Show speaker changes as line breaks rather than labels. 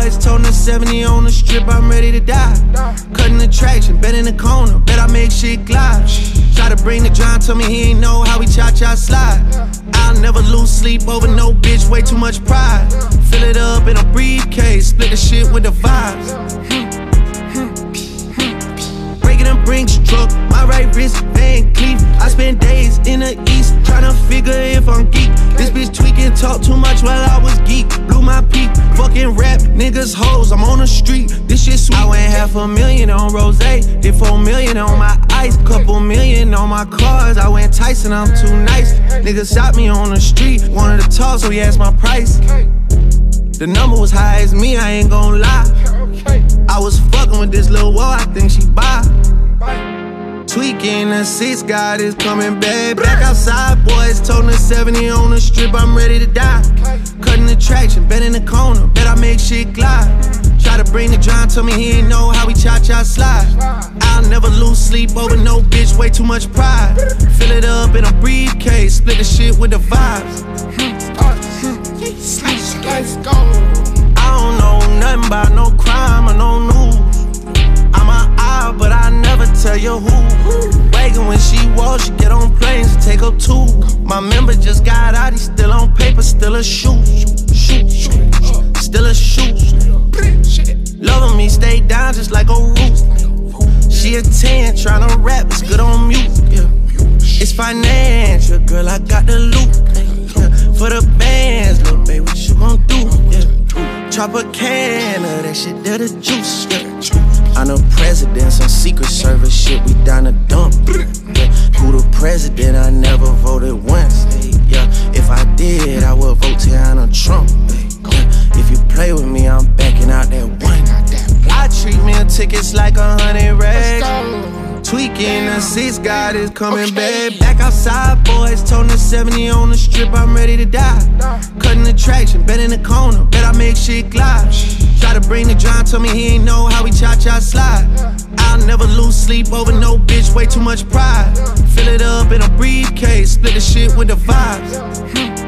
boys, toting the 70 on the strip, I'm ready to die. Cutting the traction, bet in the corner, bet I make shit glide. Try to bring the John, tell me he ain't know how we cha-cha slide. I'll never lose sleep over no bitch, way too much pride. Fill it up in a briefcase, split the shit with the vibes. Breaking them Brinks truck, my right wrist, Van Cleef. I spend days in the east, tryna figure if I'm geek. This bitch tweaking, talk too much while I was geek. Blew my peak, fucking rap, niggas hoes, I'm on the street. This shit sweet. I went $500,000 on rosé, did $4 million on my ice, couple million on my cars. I went Tyson, I'm too nice. Niggas shot me on the street, wanted to talk, so he asked my price. The number was high as me, I ain't gon' lie. I was fucking with this little wall, I think she buy. Tweaking, the 6 God is coming back. Back outside, boys, toting the 70 on the strip, I'm ready to die. Cutting the traction, bet in the corner, bet I make shit glide. Try to bring the John, tell me he ain't know how we cha-cha slide. I'll never lose sleep over no bitch, way too much pride. Fill it up in a briefcase, split the shit with the vibes.
Let's go.
I don't know nothing about no crime or no news. I'm an eye, but I never tell you who. Wagon when she walks, she get on planes and take up two. My member just got out, he's still on paper, still a shoe. Still a shoe. Loving me, stay down just like a roof. She a 10, tryna rap, it's good on mute. Yeah. It's financial, girl, I got the loot. Yeah. For the bands, little baby, what you gon' do? Yeah. Chop a can of that shit, that the juice. Yeah. I'm the president, some Secret Service shit, we down the dump. Yeah. Who the president? I never voted once. Yeah. If I did, I would vote Tiana Trump. Yeah. If you play with me, I'm backing out that one. I treat meal tickets like 100 rags. Tweaking, the 6 God is coming back. Back outside, boys, toting the 70 on the strip, I'm ready to die. Cutting the traction, bet in the corner, bet I make shit glide. Try to bring the John, tell me he ain't know how we cha-cha slide. I'll never lose sleep over no bitch, way too much pride. Fill it up in a briefcase, split the shit with the vibes.